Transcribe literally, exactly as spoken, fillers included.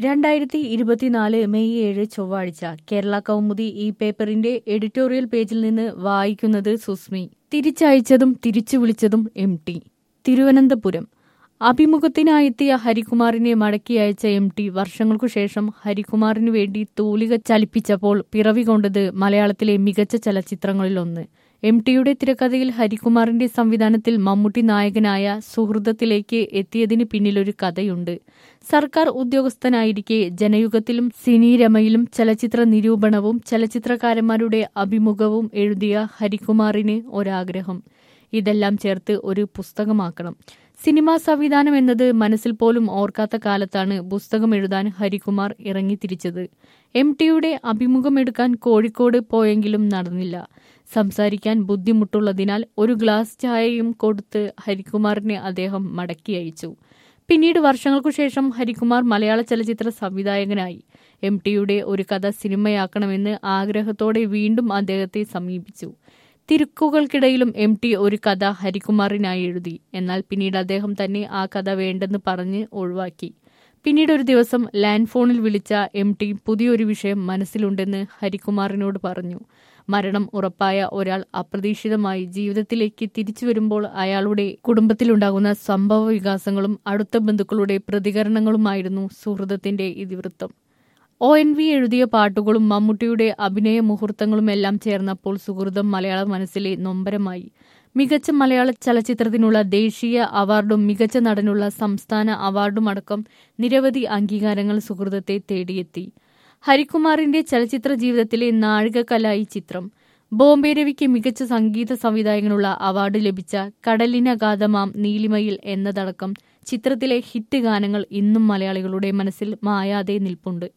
രണ്ടായിരത്തി ഇരുപത്തിനാല് മെയ് ഏഴ് ചൊവ്വാഴ്ച കേരള കൗമുദി ഈ പേപ്പറിന്റെ എഡിറ്റോറിയൽ പേജിൽ നിന്ന് വായിക്കുന്നത് സുസ്മി. തിരിച്ചയച്ചതും തിരിച്ചു വിളിച്ചതും എം ടി. തിരുവനന്തപുരം. അഭിമുഖത്തിനായെത്തിയ ഹരികുമാറിനെ മടക്കി അയച്ച എം ടി വർഷങ്ങൾക്കു ശേഷം ഹരികുമാറിനു വേണ്ടി തൂലിക ചലിപ്പിച്ചപ്പോൾ പിറവികൊണ്ടത് മലയാളത്തിലെ മികച്ച ചലച്ചിത്രങ്ങളിലൊന്ന്. എം ടിയുടെ തിരക്കഥയിൽ ഹരികുമാറിന്റെ സംവിധാനത്തിൽ മമ്മൂട്ടി നായകനായ സുഹൃതത്തിലേക്ക് എത്തിയതിന് പിന്നിലൊരു കഥയുണ്ട്. സർക്കാർ ഉദ്യോഗസ്ഥനായിരിക്കെ ജനയുഗത്തിലും സിനിരമയിലും ചലച്ചിത്ര നിരൂപണവും ചലച്ചിത്രകാരന്മാരുടെ അഭിമുഖവും എഴുതിയ ഹരികുമാറിന് ഒരാഗ്രഹം. ഇതെല്ലാം ചേർത്ത് ഒരു പുസ്തകമാക്കണം. സിനിമാ സംവിധാനം എന്നത് മനസ്സിൽ പോലും ഓർക്കാത്ത കാലത്താണ് പുസ്തകം എഴുതാൻ ഹരികുമാർ ഇറങ്ങിത്തിരിച്ചത്. എം ടിയുടെ അഭിമുഖമെടുക്കാൻ കോഴിക്കോട് പോയെങ്കിലും നടന്നില്ല. സംസാരിക്കാൻ ബുദ്ധിമുട്ടുള്ളതിനാൽ ഒരു ഗ്ലാസ് ചായയും കൊടുത്ത് ഹരികുമാറിനെ അദ്ദേഹം മടക്കി അയച്ചു. പിന്നീട് വർഷങ്ങൾക്കു ശേഷം ഹരികുമാർ മലയാള ചലച്ചിത്ര സംവിധായകനായി. എം ടിയുടെ ഒരു കഥ സിനിമയാക്കണമെന്ന് ആഗ്രഹത്തോടെ വീണ്ടും അദ്ദേഹത്തെ സമീപിച്ചു. തിരക്കുകൾക്കിടയിലും എം ടി ഒരു കഥ ഹരികുമാറിനായി എഴുതി. എന്നാൽ പിന്നീട് അദ്ദേഹം തന്നെ ആ കഥ വേണ്ടെന്ന് പറഞ്ഞ് ഒഴിവാക്കി. പിന്നീട് ഒരു ദിവസം ലാൻഡ് ഫോണിൽ വിളിച്ച എം ടി പുതിയൊരു വിഷയം മനസ്സിലുണ്ടെന്ന് ഹരികുമാറിനോട് പറഞ്ഞു. മരണം ഉറപ്പായ ഒരാൾ അപ്രതീക്ഷിതമായി ജീവിതത്തിലേക്ക് തിരിച്ചു വരുമ്പോൾ അയാളുടെ കുടുംബത്തിലുണ്ടാകുന്ന സംഭവ വികാസങ്ങളും അടുത്ത ബന്ധുക്കളുടെ പ്രതികരണങ്ങളുമായിരുന്നു സുഹൃതത്തിന്റെ ഇതിവൃത്തം. ഒ എൻ വി എഴുതിയ പാട്ടുകളും മമ്മൂട്ടിയുടെ അഭിനയ മുഹൂർത്തങ്ങളുമെല്ലാം ചേർന്നപ്പോൾ സുഹൃതം മലയാള മനസ്സിലെ നൊമ്പരമായി. മികച്ച മലയാള ചലച്ചിത്രത്തിനുള്ള ദേശീയ അവാർഡും മികച്ച നടനുള്ള സംസ്ഥാന അവാർഡുമടക്കം നിരവധി അംഗീകാരങ്ങൾ സുഹൃതത്തെ തേടിയെത്തി. ഹരികുമാറിന്റെ ചലച്ചിത്ര ജീവിതത്തിലെ നാഴികക്കല്ലായി ചിത്രം. ബോംബെ രവിക്ക് മികച്ച സംഗീത സംവിധായകനുള്ള അവാർഡ് ലഭിച്ച കടലിനഗാധമാം നീലിമയിൽ എന്നതടക്കം ചിത്രത്തിലെ ഹിറ്റ് ഗാനങ്ങൾ ഇന്നും മലയാളികളുടെ മനസ്സിൽ മായാതെ നിൽപ്പുണ്ട്.